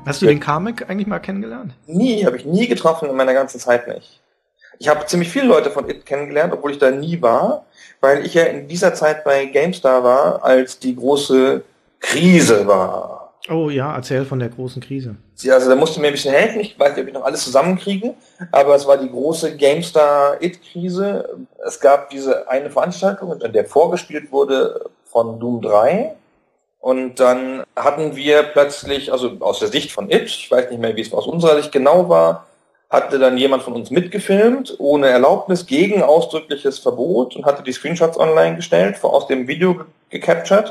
Hast du den Carmack eigentlich mal kennengelernt? Nie, habe ich nie getroffen in meiner ganzen Zeit nicht. Ich habe ziemlich viele Leute von It kennengelernt, obwohl ich da nie war, weil ich ja in dieser Zeit bei GameStar war, als die große Krise war. Oh ja, erzähl von der großen Krise. Also da musste mir ein bisschen helfen, ich weiß nicht, ob ich noch alles zusammenkriege, aber es war die große GameStar-It-Krise. Es gab diese eine Veranstaltung, in der vorgespielt wurde von Doom 3. Und dann hatten wir plötzlich, also aus der Sicht von It, ich weiß nicht mehr, wie es aus unserer Sicht genau war, hatte dann jemand von uns mitgefilmt, ohne Erlaubnis, gegen ausdrückliches Verbot und hatte die Screenshots online gestellt, aus dem Video gecaptured.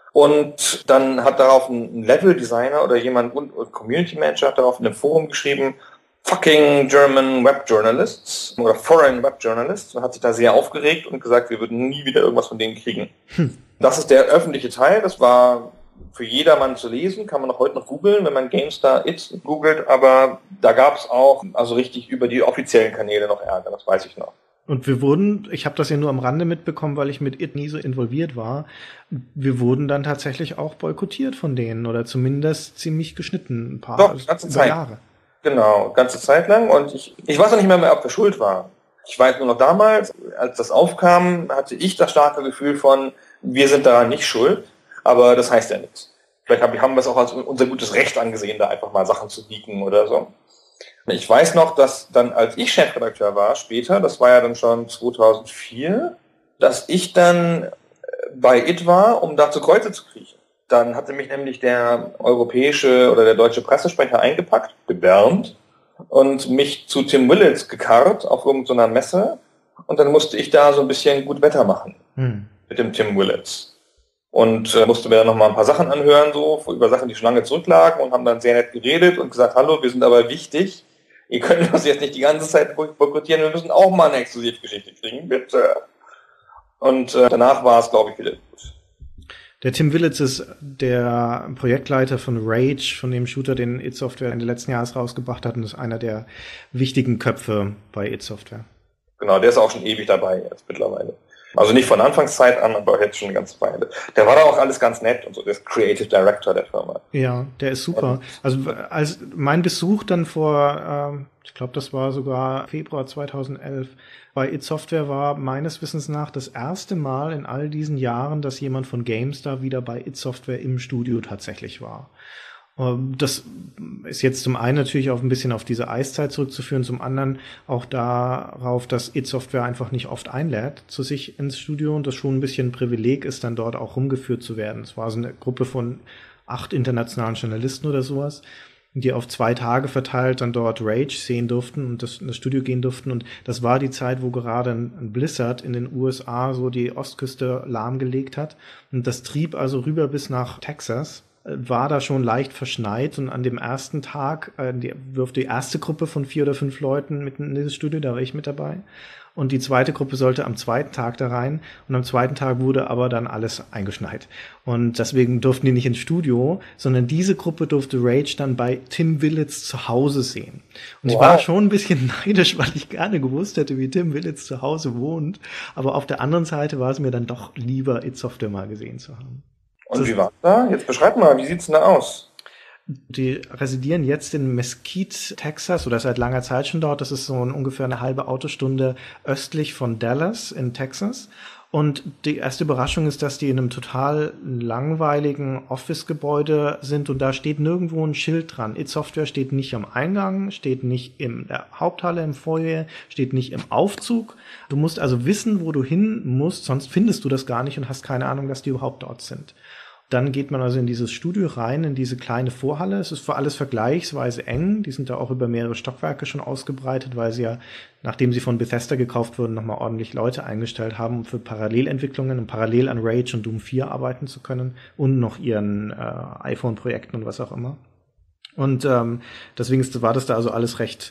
Und dann hat darauf ein Level-Designer oder jemand, Community Manager hat darauf in einem Forum geschrieben, fucking German Web Journalists oder Foreign Web Journalists, und hat sich da sehr aufgeregt und gesagt, wir würden nie wieder irgendwas von denen kriegen. Das ist der öffentliche Teil, das war für jedermann zu lesen, kann man auch heute noch googeln, wenn man GameStar It googelt, aber da gab es auch also richtig über die offiziellen Kanäle noch Ärger, das weiß ich noch. Und ich habe das ja nur am Rande mitbekommen, weil ich mit It nie so involviert war, wir wurden dann tatsächlich auch boykottiert von denen oder zumindest ziemlich geschnitten, ein paar ganze Zeit. Jahre. Genau, ganze Zeit lang, und ich weiß auch nicht mehr, ob wir schuld waren. Ich weiß nur noch damals, als das aufkam, hatte ich das starke Gefühl von, wir sind daran nicht schuld, aber das heißt ja nichts. Vielleicht haben wir es auch als unser gutes Recht angesehen, da einfach mal Sachen zu leaken oder so. Ich weiß noch, dass dann, als ich Chefredakteur war, später, das war ja dann schon 2004, dass ich dann bei It war, um da zu Kreuze zu kriechen. Dann hatte mich nämlich der europäische oder der deutsche Pressesprecher eingepackt, gebärmt, und mich zu Tim Willits gekarrt auf irgendeiner Messe, und dann musste ich da so ein bisschen gut Wetter machen mit dem Tim Willits. Und musste mir dann noch mal ein paar Sachen anhören, so über Sachen, die schon lange zurücklagen, und haben dann sehr nett geredet und gesagt, hallo, wir sind aber wichtig. Ihr könnt uns jetzt nicht die ganze Zeit boykottieren, wir müssen auch mal eine Exklusivgeschichte kriegen, bitte. Und danach war es, glaube ich, wieder gut. Der Tim Willits ist der Projektleiter von Rage, von dem Shooter, den Id Software Ende letzten Jahres rausgebracht hat, und ist einer der wichtigen Köpfe bei Id Software. Genau, der ist auch schon ewig dabei jetzt mittlerweile. Also nicht von Anfangszeit an, aber jetzt schon eine ganze Weile. Der war da auch alles ganz nett und so, der ist Creative Director der Firma. Ja, der ist super. Also als mein Besuch dann vor, ich glaube, das war sogar Februar 2011, bei Id Software war meines Wissens nach das erste Mal in all diesen Jahren, dass jemand von GameStar wieder bei Id Software im Studio tatsächlich war. Das ist jetzt zum einen natürlich auch ein bisschen auf diese Eiszeit zurückzuführen, zum anderen auch darauf, dass Id Software einfach nicht oft einlädt zu sich ins Studio und das schon ein bisschen ein Privileg ist, dann dort auch rumgeführt zu werden. Es war so eine Gruppe von 8 internationalen Journalisten oder sowas, die auf 2 Tage verteilt dann dort Rage sehen durften und das Studio gehen durften. Und das war die Zeit, wo gerade ein Blizzard in den USA so die Ostküste lahmgelegt hat. Und das trieb also rüber bis nach Texas. War da schon leicht verschneit, und an dem ersten Tag wirft die erste Gruppe von 4 oder 5 Leuten mitten in dieses Studio, da war ich mit dabei. Und die zweite Gruppe sollte am zweiten Tag da rein, und am zweiten Tag wurde aber dann alles eingeschneit. Und deswegen durften die nicht ins Studio, sondern diese Gruppe durfte Rage dann bei Tim Willits zu Hause sehen. Und ich war schon ein bisschen neidisch, weil ich gerne gewusst hätte, wie Tim Willits zu Hause wohnt. Aber auf der anderen Seite war es mir dann doch lieber, Id Software mal gesehen zu haben. Und wie war da? Jetzt beschreib mal, wie sieht's denn da aus? Die residieren jetzt in Mesquite, Texas, oder seit langer Zeit schon dort. Das ist so ungefähr eine halbe Autostunde östlich von Dallas in Texas. Und die erste Überraschung ist, dass die in einem total langweiligen Office-Gebäude sind, und da steht nirgendwo ein Schild dran. Id Software steht nicht am Eingang, steht nicht in der Haupthalle im Foyer, steht nicht im Aufzug. Du musst also wissen, wo du hin musst, sonst findest du das gar nicht und hast keine Ahnung, dass die überhaupt dort sind. Dann geht man also in dieses Studio rein, in diese kleine Vorhalle. Es ist für alles vergleichsweise eng. Die sind da auch über mehrere Stockwerke schon ausgebreitet, weil sie ja, nachdem sie von Bethesda gekauft wurden, nochmal ordentlich Leute eingestellt haben, um für Parallelentwicklungen und parallel an Rage und Doom 4 arbeiten zu können und noch ihren iPhone-Projekten und was auch immer. Und deswegen war das da also alles recht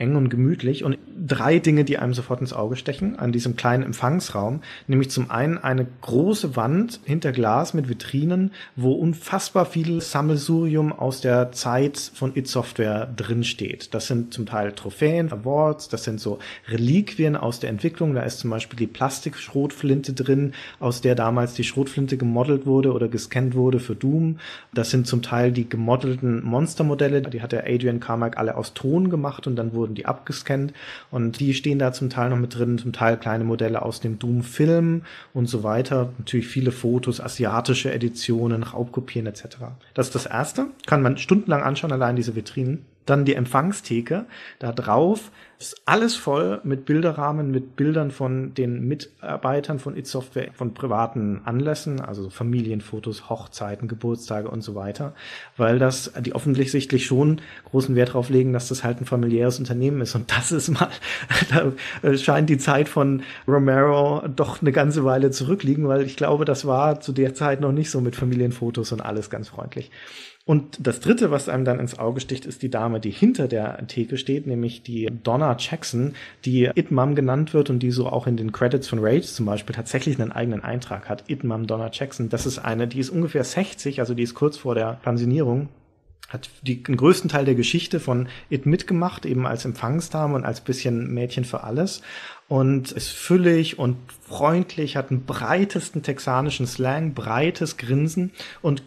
eng und gemütlich. Und 3 Dinge, die einem sofort ins Auge stechen an diesem kleinen Empfangsraum, nämlich zum einen eine große Wand hinter Glas mit Vitrinen, wo unfassbar viel Sammelsurium aus der Zeit von id Software drin steht. Das sind zum Teil Trophäen, Awards, das sind so Reliquien aus der Entwicklung. Da ist zum Beispiel die Plastikschrotflinte drin, aus der damals die Schrotflinte gemodelt wurde oder gescannt wurde für Doom. Das sind zum Teil die gemodelten Monstermodelle, die hat der Adrian Carmack alle aus Ton gemacht und dann wurden die abgescannt und die stehen da zum Teil noch mit drin, zum Teil kleine Modelle aus dem Doom-Film und so weiter. Natürlich viele Fotos, asiatische Editionen, Raubkopien etc. Das ist das Erste, kann man stundenlang anschauen, allein diese Vitrinen. Dann die Empfangstheke, da drauf ist alles voll mit Bilderrahmen, mit Bildern von den Mitarbeitern von id Software, von privaten Anlässen, also Familienfotos, Hochzeiten, Geburtstage und so weiter, weil die offensichtlich schon großen Wert drauf legen, dass das halt ein familiäres Unternehmen ist. Und das ist mal, da scheint die Zeit von Romero doch eine ganze Weile zurückliegen, weil ich glaube, das war zu der Zeit noch nicht so mit Familienfotos und alles ganz freundlich. Und das Dritte, was einem dann ins Auge sticht, ist die Dame, die hinter der Theke steht, nämlich die Donna Jackson, die Id Mum genannt wird und die so auch in den Credits von Rage zum Beispiel tatsächlich einen eigenen Eintrag hat. Id Mum Donna Jackson, das ist eine, die ist ungefähr 60, also die ist kurz vor der Pensionierung, hat den größten Teil der Geschichte von Id mitgemacht, eben als Empfangsdame und als bisschen Mädchen für alles. Und ist füllig und freundlich, hat einen breitesten texanischen Slang, breites Grinsen und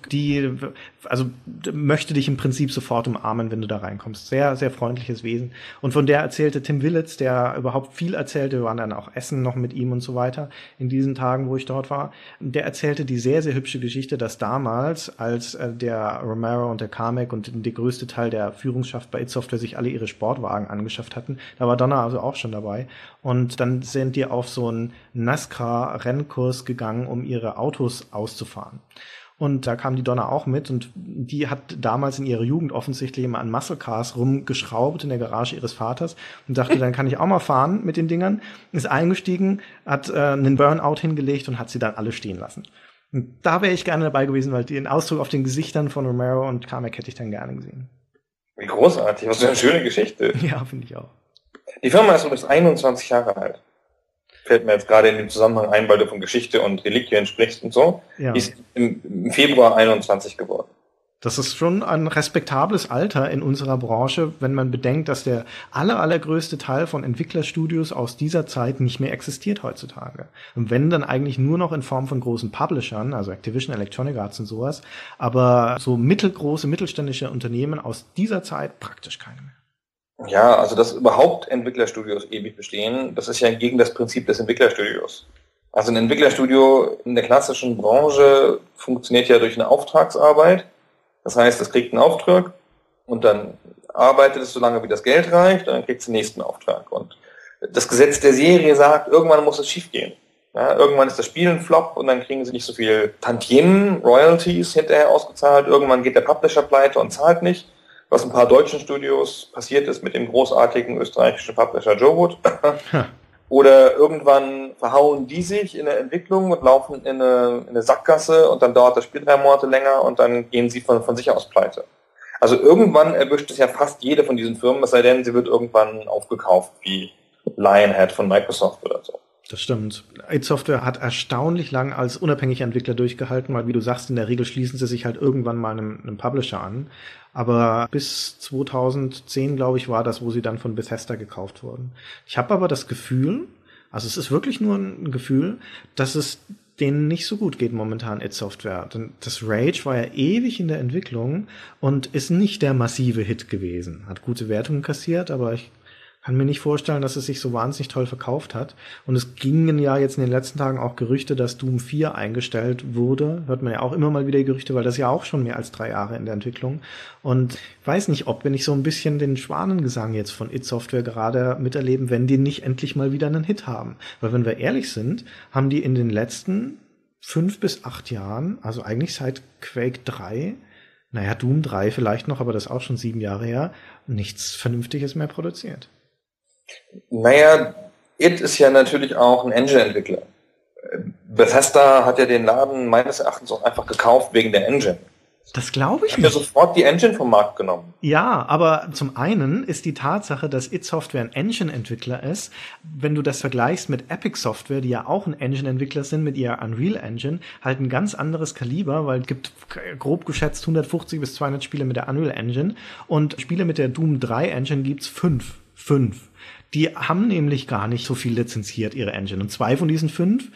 möchte dich im Prinzip sofort umarmen, wenn du da reinkommst. Sehr, sehr freundliches Wesen. Und von der erzählte Tim Willits, der überhaupt viel erzählte, wir waren dann auch essen noch mit ihm und so weiter in diesen Tagen, wo ich dort war. Der erzählte die sehr, sehr hübsche Geschichte, dass damals, als der Romero und der Carmack und der größte Teil der Führungsschaft bei id Software sich alle ihre Sportwagen angeschafft hatten, da war Donna also auch schon dabei. Und dann sind die auf so einen NASCAR-Rennkurs gegangen, um ihre Autos auszufahren. Und da kam die Donna auch mit und die hat damals in ihrer Jugend offensichtlich immer an Muscle Cars rumgeschraubt in der Garage ihres Vaters und dachte, dann kann ich auch mal fahren mit den Dingern. Ist eingestiegen, hat einen Burnout hingelegt und hat sie dann alle stehen lassen. Und da wäre ich gerne dabei gewesen, weil den Ausdruck auf den Gesichtern von Romero und Carmack hätte ich dann gerne gesehen. Wie großartig, was für eine schöne Geschichte. Ja, finde ich auch. Die Firma ist übrigens 21 Jahre alt. Fällt mir jetzt gerade in dem Zusammenhang ein, weil du von Geschichte und Reliquien sprichst und so. Ja. Die ist im Februar 21 geworden. Das ist schon ein respektables Alter in unserer Branche, wenn man bedenkt, dass der allergrößte Teil von Entwicklerstudios aus dieser Zeit nicht mehr existiert heutzutage. Und wenn, dann eigentlich nur noch in Form von großen Publishern, also Activision, Electronic Arts und sowas. Aber so mittelgroße, mittelständische Unternehmen aus dieser Zeit praktisch keine mehr. Ja, also dass überhaupt Entwicklerstudios ewig bestehen, das ist ja gegen das Prinzip des Entwicklerstudios. Also ein Entwicklerstudio in der klassischen Branche funktioniert ja durch eine Auftragsarbeit. Das heißt, es kriegt einen Auftrag und dann arbeitet es so lange, wie das Geld reicht, und dann kriegt es den nächsten Auftrag. Und das Gesetz der Serie sagt, irgendwann muss es schiefgehen. Ja, irgendwann ist das Spiel ein Flop und dann kriegen sie nicht so viel Tantiemen, Royalties hinterher ausgezahlt. Irgendwann geht der Publisher pleite und zahlt nicht. Was ein paar deutschen Studios passiert ist mit dem großartigen österreichischen Publisher Jowood. Oder irgendwann verhauen die sich in der Entwicklung und laufen in eine Sackgasse und dann dauert das Spiel 3 Monate länger und dann gehen sie von sich aus pleite. Also irgendwann erwischt es ja fast jede von diesen Firmen, es sei denn, sie wird irgendwann aufgekauft, wie Lionhead von Microsoft oder so. Das stimmt. id Software hat erstaunlich lang als unabhängiger Entwickler durchgehalten, weil, wie du sagst, in der Regel schließen sie sich halt irgendwann mal einem Publisher an. Aber bis 2010, glaube ich, war das, wo sie dann von Bethesda gekauft wurden. Ich habe aber das Gefühl, also es ist wirklich nur ein Gefühl, dass es denen nicht so gut geht momentan, id Software. Denn das Rage war ja ewig in der Entwicklung und ist nicht der massive Hit gewesen. Hat gute Wertungen kassiert, aber ich kann mir nicht vorstellen, dass es sich so wahnsinnig toll verkauft hat. Und es gingen ja jetzt in den letzten Tagen auch Gerüchte, dass Doom 4 eingestellt wurde. Hört man ja auch immer mal wieder Gerüchte, weil das ja auch schon mehr als 3 Jahre in der Entwicklung. Und ich weiß nicht, ob wir nicht so ein bisschen den Schwanengesang jetzt von id Software gerade miterleben, wenn die nicht endlich mal wieder einen Hit haben. Weil wenn wir ehrlich sind, haben die in den letzten 5 bis 8 Jahren, also eigentlich seit Quake 3, Doom 3 vielleicht noch, aber das ist auch schon 7 Jahre her, nichts Vernünftiges mehr produziert. Naja, id ist ja natürlich auch ein Engine-Entwickler. Bethesda hat ja den Laden meines Erachtens auch einfach gekauft wegen der Engine. Das glaube ich nicht. Ich habe ja sofort die Engine vom Markt genommen. Ja, aber zum einen ist die Tatsache, dass id Software ein Engine-Entwickler ist, wenn du das vergleichst mit Epic Software, die ja auch ein Engine-Entwickler sind mit ihrer Unreal Engine, halt ein ganz anderes Kaliber, weil es gibt grob geschätzt 150 bis 200 Spiele mit der Unreal Engine und Spiele mit der Doom 3 Engine gibt's 5. Die haben nämlich gar nicht so viel lizenziert, ihre Engine. Und 3 von diesen 5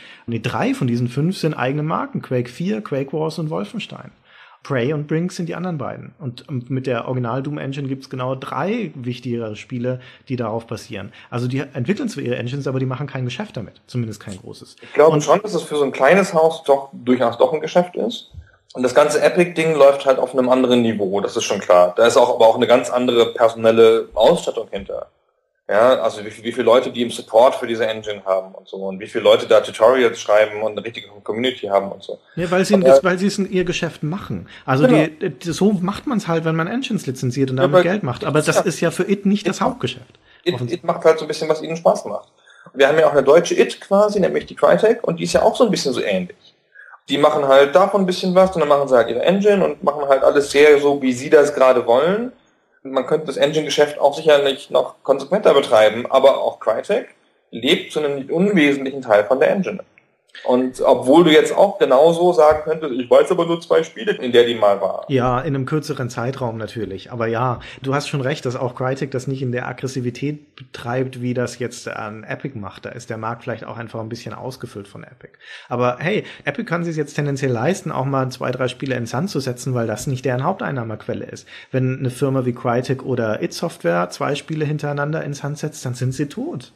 sind eigene Marken. Quake 4, Quake Wars und Wolfenstein. Prey und Brink sind die anderen beiden. Und mit der Original Doom Engine gibt's genau 3 wichtigere Spiele, die darauf basieren. Also die entwickeln zwar ihre Engines, aber die machen kein Geschäft damit. Zumindest kein großes. Ich glaube schon, dass es für so ein kleines Haus durchaus ein Geschäft ist. Und das ganze Epic-Ding läuft halt auf einem anderen Niveau, das ist schon klar. Da ist aber auch eine ganz andere personelle Ausstattung hinter. Ja, also wie viele Leute, die im Support für diese Engine haben und so und wie viele Leute da Tutorials schreiben und eine richtige Community haben und so. Ja, weil sie es in ihr Geschäft machen. Also genau. So macht man es halt, wenn man Engines lizenziert und damit Geld macht. Aber das ist ja für id nicht das Hauptgeschäft. Id macht halt so ein bisschen, was ihnen Spaß macht. Wir haben ja auch eine deutsche id quasi, nämlich die Crytek, und die ist ja auch so ein bisschen so ähnlich. Die machen halt davon ein bisschen was und dann machen sie halt ihre Engine und machen halt alles sehr so, wie sie das gerade wollen. Man könnte das Engine-Geschäft auch sicherlich noch konsequenter betreiben, aber auch Crytek lebt zu einem unwesentlichen Teil von der Engine. Und obwohl du jetzt auch genauso sagen könntest, ich weiß aber nur 2 Spiele, in der die mal war. Ja, in einem kürzeren Zeitraum natürlich. Aber ja, du hast schon recht, dass auch Crytek das nicht in der Aggressivität betreibt, wie das jetzt an Epic macht. Da ist der Markt vielleicht auch einfach ein bisschen ausgefüllt von Epic. Aber hey, Epic kann sich jetzt tendenziell leisten, auch mal 2, 3 Spiele ins Sand zu setzen, weil das nicht deren Haupteinnahmequelle ist. Wenn eine Firma wie Crytek oder id Software 2 Spiele hintereinander ins Sand setzt, dann sind sie tot.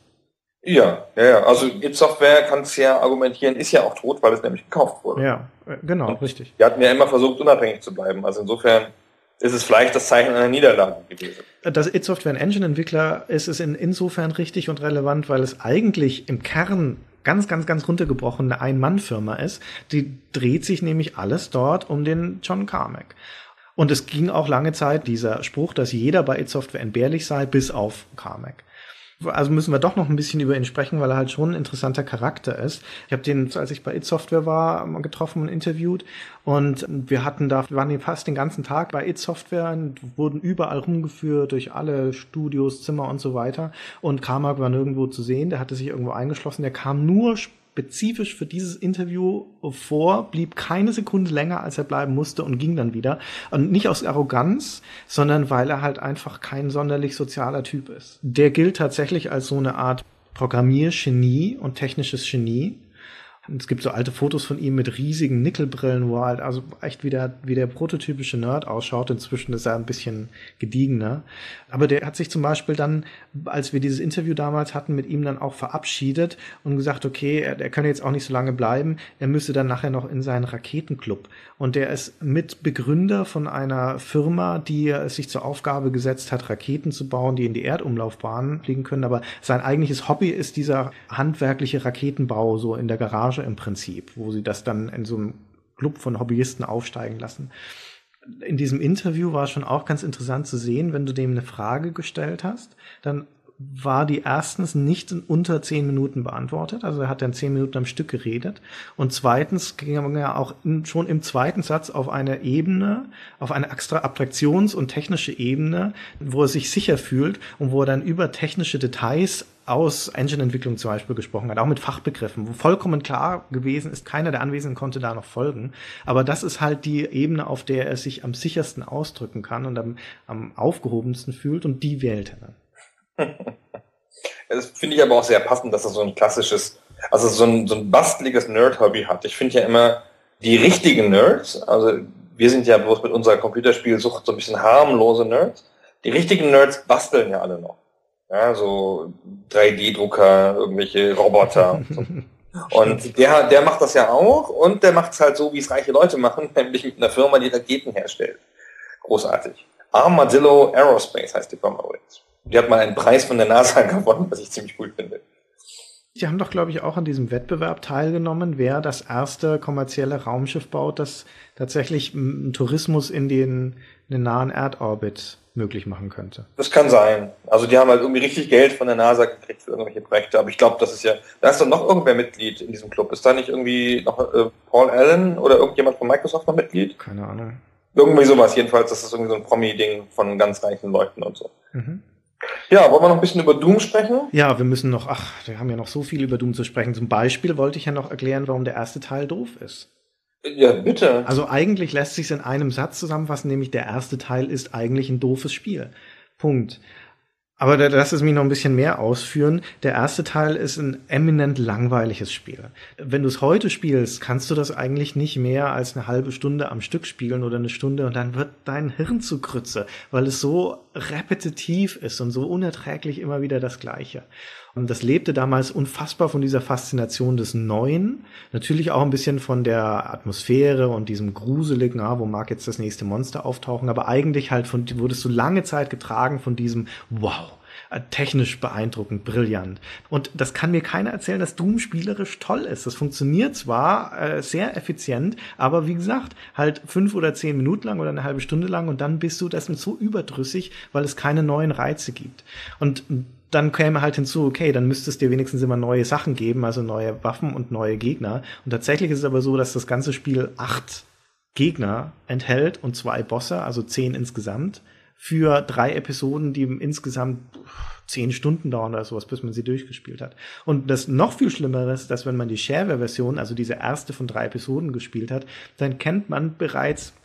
Ja. Also id Software, kannst ja argumentieren, ist ja auch tot, weil es nämlich gekauft wurde. Ja, genau, und richtig. Die hatten ja immer versucht, unabhängig zu bleiben. Also insofern ist es vielleicht das Zeichen einer Niederlage gewesen. Dass id Software ein Engine-Entwickler ist, ist insofern richtig und relevant, weil es eigentlich im Kern ganz runtergebrochen eine Ein-Mann-Firma ist. Die dreht sich nämlich alles dort um den John Carmack. Und es ging auch lange Zeit dieser Spruch, dass jeder bei id Software entbehrlich sei, bis auf Carmack. Also müssen wir doch noch ein bisschen über ihn sprechen, weil er halt schon ein interessanter Charakter ist. Ich habe den, als ich bei id Software war, mal getroffen und interviewt und wir waren fast den ganzen Tag bei id Software und wurden überall rumgeführt durch alle Studios, Zimmer und so weiter und Carmack war nirgendwo zu sehen, der hatte sich irgendwo eingeschlossen, der kam nur spezifisch für dieses Interview vor, blieb keine Sekunde länger, als er bleiben musste und ging dann wieder. Und nicht aus Arroganz, sondern weil er halt einfach kein sonderlich sozialer Typ ist. Der gilt tatsächlich als so eine Art Programmiergenie und technisches Genie. Es gibt so alte Fotos von ihm mit riesigen Nickelbrillen, wo er halt also echt wie der prototypische Nerd ausschaut. Inzwischen ist er ein bisschen gediegener. Aber der hat sich zum Beispiel dann, als wir dieses Interview damals hatten, mit ihm dann auch verabschiedet und gesagt, okay, er könne jetzt auch nicht so lange bleiben. Er müsste dann nachher noch in seinen Raketenclub. Und der ist Mitbegründer von einer Firma, die es sich zur Aufgabe gesetzt hat, Raketen zu bauen, die in die Erdumlaufbahn fliegen können. Aber sein eigentliches Hobby ist dieser handwerkliche Raketenbau, so in der Garage im Prinzip, wo sie das dann in so einem Club von Hobbyisten aufsteigen lassen. In diesem Interview war es schon auch ganz interessant zu sehen, wenn du dem eine Frage gestellt hast, dann war die erstens nicht in unter 10 Minuten beantwortet, also er hat dann 10 Minuten am Stück geredet und zweitens ging er auch schon im zweiten Satz auf eine Ebene, auf eine extra Abstraktions- und technische Ebene, wo er sich sicher fühlt und wo er dann über technische Details aus Engine-Entwicklung zum Beispiel gesprochen hat, auch mit Fachbegriffen, wo vollkommen klar gewesen ist, keiner der Anwesenden konnte da noch folgen. Aber das ist halt die Ebene, auf der er sich am sichersten ausdrücken kann und am aufgehobensten fühlt und die wählt er dann. Das finde ich aber auch sehr passend, dass er so ein klassisches, also so ein basteliges Nerd-Hobby hat. Ich finde ja immer, die richtigen Nerds, also wir sind ja bloß mit unserer Computerspielsucht so ein bisschen harmlose Nerds, die richtigen Nerds basteln ja alle noch. Ja, so 3D-Drucker, irgendwelche Roboter und so. Und der macht das ja auch und der macht es halt so, wie es reiche Leute machen, nämlich mit einer Firma, die Raketen herstellt. Großartig. Armadillo Aerospace heißt die Firma übrigens. Die hat mal einen Preis von der NASA gewonnen, was ich ziemlich cool finde. Die haben doch, glaube ich, auch an diesem Wettbewerb teilgenommen, wer das erste kommerzielle Raumschiff baut, das tatsächlich einen Tourismus in den nahen Erdorbit möglich machen könnte. Das kann sein. Also die haben halt irgendwie richtig Geld von der NASA gekriegt für irgendwelche Projekte, aber ich glaube, das ist ja, da ist doch noch irgendwer Mitglied in diesem Club. Ist da nicht irgendwie noch Paul Allen oder irgendjemand von Microsoft noch Mitglied? Keine Ahnung. Irgendwie sowas, jedenfalls, das ist irgendwie so ein Promi-Ding von ganz reichen Leuten und so. Mhm. Ja, wollen wir noch ein bisschen über Doom sprechen? Ja, wir haben ja noch so viel über Doom zu sprechen. Zum Beispiel wollte ich ja noch erklären, warum der erste Teil doof ist. Ja, bitte. Also eigentlich lässt sich es in einem Satz zusammenfassen, nämlich der erste Teil ist eigentlich ein doofes Spiel. Punkt. Aber lass es mich noch ein bisschen mehr ausführen. Der erste Teil ist ein eminent langweiliges Spiel. Wenn du es heute spielst, kannst du das eigentlich nicht mehr als eine halbe Stunde am Stück spielen oder eine Stunde und dann wird dein Hirn zu Krütze, weil es so repetitiv ist und so unerträglich immer wieder das Gleiche. Und das lebte damals unfassbar von dieser Faszination des Neuen. Natürlich auch ein bisschen von der Atmosphäre und diesem Gruseligen, wo mag jetzt das nächste Monster auftauchen, aber eigentlich halt wurdest du lange Zeit getragen von diesem Wow, technisch beeindruckend, brillant. Und das kann mir keiner erzählen, dass Doom spielerisch toll ist. Das funktioniert zwar sehr effizient, aber wie gesagt, halt 5 oder 10 Minuten lang oder eine halbe Stunde lang und dann bist du das so überdrüssig, weil es keine neuen Reize gibt. Und dann käme halt hinzu, okay, dann müsste es dir wenigstens immer neue Sachen geben, also neue Waffen und neue Gegner. Und tatsächlich ist es aber so, dass das ganze Spiel 8 Gegner enthält und 2 Bosse, also 10 insgesamt, für 3 Episoden, die insgesamt 10 Stunden dauern oder sowas, bis man sie durchgespielt hat. Und das noch viel Schlimmere ist, dass wenn man die Shareware-Version, also diese erste von 3 Episoden gespielt hat, dann kennt man bereits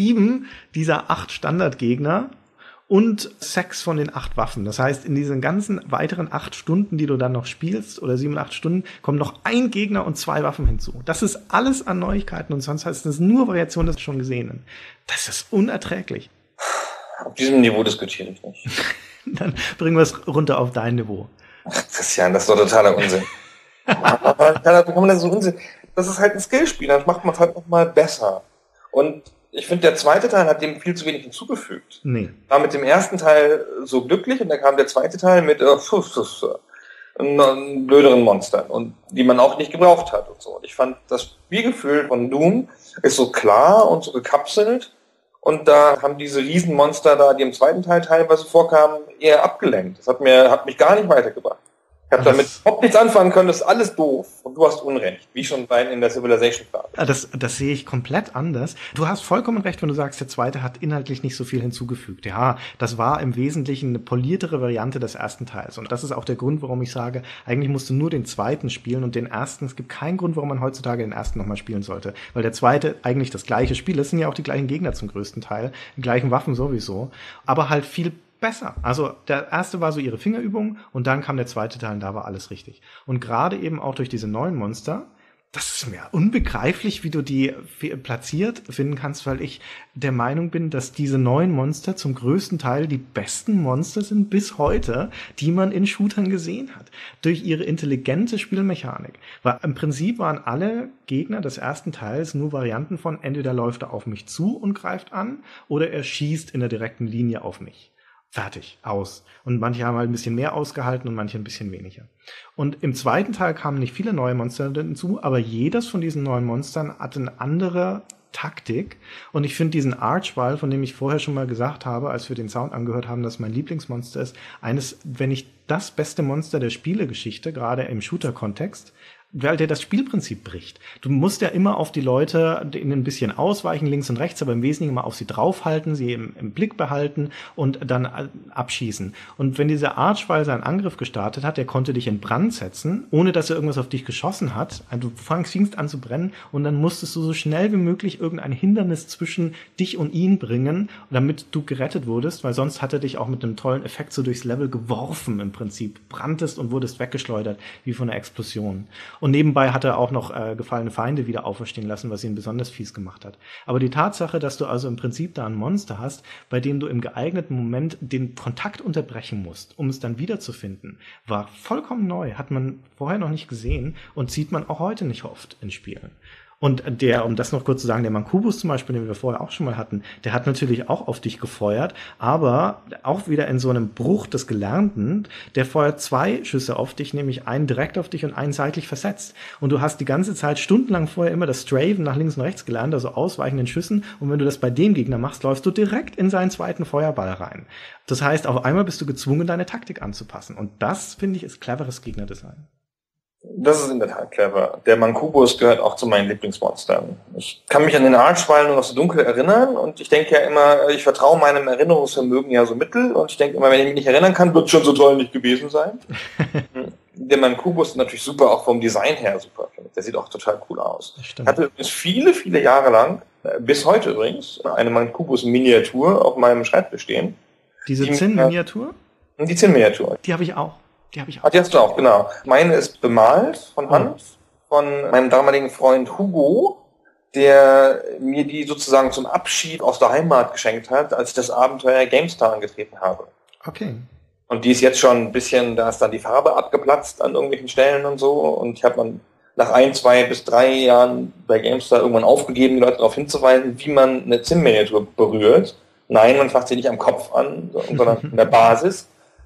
7 dieser 8 Standardgegner und 6 von den 8 Waffen. Das heißt, in diesen ganzen weiteren 8 Stunden, die du dann noch spielst, oder 7, 8 Stunden, kommen noch ein Gegner und 2 Waffen hinzu. Das ist alles an Neuigkeiten und sonst heißt es nur Variation des schon Gesehenen. Das ist unerträglich. Auf diesem Niveau diskutiere ich nicht. Dann bringen wir es runter auf dein Niveau. Ach, Christian, das ist doch totaler Unsinn. Wie kann man das so Unsinn? Das ist halt ein Skillspiel, dann macht man es halt nochmal besser. Und ich finde, der zweite Teil hat dem viel zu wenig hinzugefügt. Nee. War mit dem ersten Teil so glücklich und dann kam der zweite Teil mit blöderen Monstern und die man auch nicht gebraucht hat und so. Und ich fand, das Spielgefühl von Doom ist so klar und so gekapselt und da haben diese Riesenmonster da, die im zweiten Teil teilweise vorkamen, eher abgelenkt. Das hat mich gar nicht weitergebracht. Ich habe damit überhaupt nichts anfangen können, das ist alles doof. Und du hast Unrecht, wie schon in der Civilization-Phase. Das sehe ich komplett anders. Du hast vollkommen recht, wenn du sagst, der zweite hat inhaltlich nicht so viel hinzugefügt. Ja, das war im Wesentlichen eine poliertere Variante des ersten Teils. Und das ist auch der Grund, warum ich sage, eigentlich musst du nur den zweiten spielen und den ersten. Es gibt keinen Grund, warum man heutzutage den ersten nochmal spielen sollte. Weil der zweite eigentlich das gleiche Spiel ist. Es sind ja auch die gleichen Gegner zum größten Teil. Die gleichen Waffen sowieso. Aber halt viel besser. Also der erste war so ihre Fingerübung und dann kam der zweite Teil und da war alles richtig. Und gerade eben auch durch diese neuen Monster, das ist mir unbegreiflich, wie du die platziert finden kannst, weil ich der Meinung bin, dass diese neuen Monster zum größten Teil die besten Monster sind bis heute, die man in Shootern gesehen hat. Durch ihre intelligente Spielmechanik. Weil im Prinzip waren alle Gegner des ersten Teils nur Varianten von entweder läuft er auf mich zu und greift an oder er schießt in der direkten Linie auf mich. Fertig, aus. Und manche haben halt ein bisschen mehr ausgehalten und manche ein bisschen weniger. Und im zweiten Teil kamen nicht viele neue Monster hinzu, aber jedes von diesen neuen Monstern hatte eine andere Taktik. Und ich finde diesen Archvile, von dem ich vorher schon mal gesagt habe, als wir den Sound angehört haben, dass mein Lieblingsmonster ist, wenn nicht das beste Monster der Spielegeschichte, gerade im Shooter-Kontext, weil der das Spielprinzip bricht. Du musst ja immer auf die Leute ein bisschen ausweichen, links und rechts, aber im Wesentlichen immer auf sie draufhalten, sie im Blick behalten und dann abschießen. Und wenn dieser Archvile seinen Angriff gestartet hat, der konnte dich in Brand setzen, ohne dass er irgendwas auf dich geschossen hat. Also du fingst an zu brennen und dann musstest du so schnell wie möglich irgendein Hindernis zwischen dich und ihn bringen, damit du gerettet wurdest, weil sonst hat er dich auch mit einem tollen Effekt so durchs Level geworfen im Prinzip. Branntest und wurdest weggeschleudert, wie von einer Explosion. Und nebenbei hat er auch noch gefallene Feinde wieder auferstehen lassen, was ihn besonders fies gemacht hat. Aber die Tatsache, dass du also im Prinzip da ein Monster hast, bei dem du im geeigneten Moment den Kontakt unterbrechen musst, um es dann wiederzufinden, war vollkommen neu, hat man vorher noch nicht gesehen und sieht man auch heute nicht oft in Spielen. Und um das noch kurz zu sagen, der Mancubus zum Beispiel, den wir vorher auch schon mal hatten, der hat natürlich auch auf dich gefeuert, aber auch wieder in so einem Bruch des Gelernten, der feuert 2 Schüsse auf dich, nämlich einen direkt auf dich und einen seitlich versetzt. Und du hast die ganze Zeit stundenlang vorher immer das Straven nach links und rechts gelernt, also ausweichenden Schüssen. Und wenn du das bei dem Gegner machst, läufst du direkt in seinen zweiten Feuerball rein. Das heißt, auf einmal bist du gezwungen, deine Taktik anzupassen. Und das, finde ich, ist cleveres Gegnerdesign. Das ist in der Tat clever. Der Mancubus gehört auch zu meinen Lieblingsmonstern. Ich kann mich an den Archwall nur noch so dunkel erinnern und ich denke ja immer, ich vertraue meinem Erinnerungsvermögen ja so mittel und ich denke immer, wenn ich mich nicht erinnern kann, wird es schon so toll nicht gewesen sein. Der Mancubus ist natürlich super, auch vom Design her super. Der sieht auch total cool aus. Ich hatte übrigens viele, viele Jahre lang, bis heute übrigens, eine Mancubus-Miniatur auf meinem Schreibtisch stehen. Diese Zinn-Miniatur? Die Zinn-Miniatur. Die habe ich auch. Die hast du auch, genau. Meine ist bemalt von Hand, von meinem damaligen Freund Hugo, der mir die sozusagen zum Abschied aus der Heimat geschenkt hat, als ich das Abenteuer GameStar angetreten habe. Okay. Und die ist jetzt schon ein bisschen, da ist dann die Farbe abgeplatzt an irgendwelchen Stellen und so. Und ich habe dann nach 1, 2 bis 3 Jahren bei GameStar irgendwann aufgegeben, die Leute darauf hinzuweisen, wie man eine Zinn-Miniatur berührt. Nein, man fasst sie nicht am Kopf an, sondern in der Basis.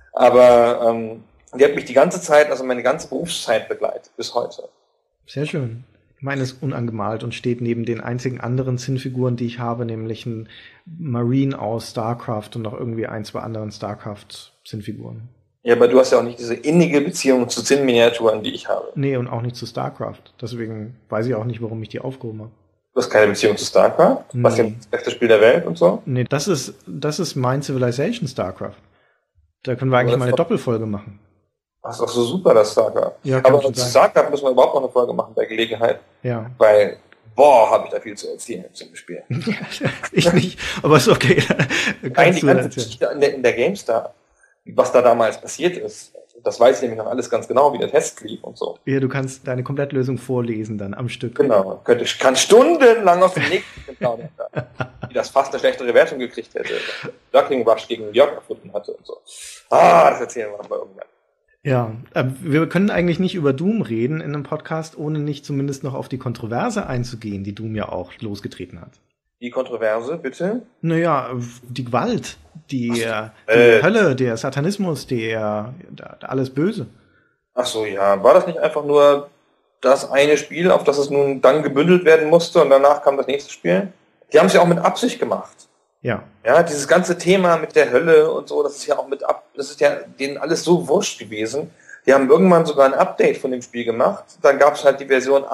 Aber die hat mich die ganze Zeit, also meine ganze Berufszeit begleitet, bis heute. Sehr schön. Meine ist unangemalt und steht neben den einzigen anderen Zinnfiguren, die ich habe, nämlich ein Marine aus StarCraft und noch irgendwie 1, 2 anderen StarCraft-Zinnfiguren. Ja, aber du hast ja auch nicht diese innige Beziehung zu Zinn-Miniaturen, die ich habe. Nee, und auch nicht zu StarCraft. Deswegen weiß ich auch nicht, warum ich die aufgehoben habe. Du hast keine Beziehung zu StarCraft? Nee. Was ist das beste Spiel der Welt und so? Nee, das ist mein Civilization StarCraft. Da können wir eigentlich mal eine Doppelfolge machen. Das ist doch so super, das StarCraft. Ja, aber zu StarCraft müssen wir überhaupt noch eine Folge machen bei Gelegenheit. Ja. Weil, habe ich da viel zu erzählen zum Spiel. Ich nicht, aber ist okay. Nein, die ganze Geschichte in der GameStar, was da damals passiert ist, das weiß ich nämlich noch alles ganz genau, wie der Test lief und so. Ja, du kannst deine Komplettlösung vorlesen dann am Stück. Genau, kann stundenlang auf den nächsten plaudern, wie das fast eine schlechtere Wertung gekriegt hätte. Ducking Rush gegen Björk erfunden hatte und so. Das erzählen wir aber irgendwann. Ja, wir können eigentlich nicht über Doom reden in einem Podcast, ohne nicht zumindest noch auf die Kontroverse einzugehen, die Doom ja auch losgetreten hat. Die Kontroverse, bitte? Naja, die Gewalt, die Hölle, der Satanismus, alles Böse. Ach so, ja. War das nicht einfach nur das eine Spiel, auf das es nun dann gebündelt werden musste und danach kam das nächste Spiel? Die haben es ja auch mit Absicht gemacht. Ja. Ja, dieses ganze Thema mit der Hölle und so, das ist ja denen alles so wurscht gewesen. Die haben irgendwann sogar ein Update von dem Spiel gemacht. Dann gab es halt die Version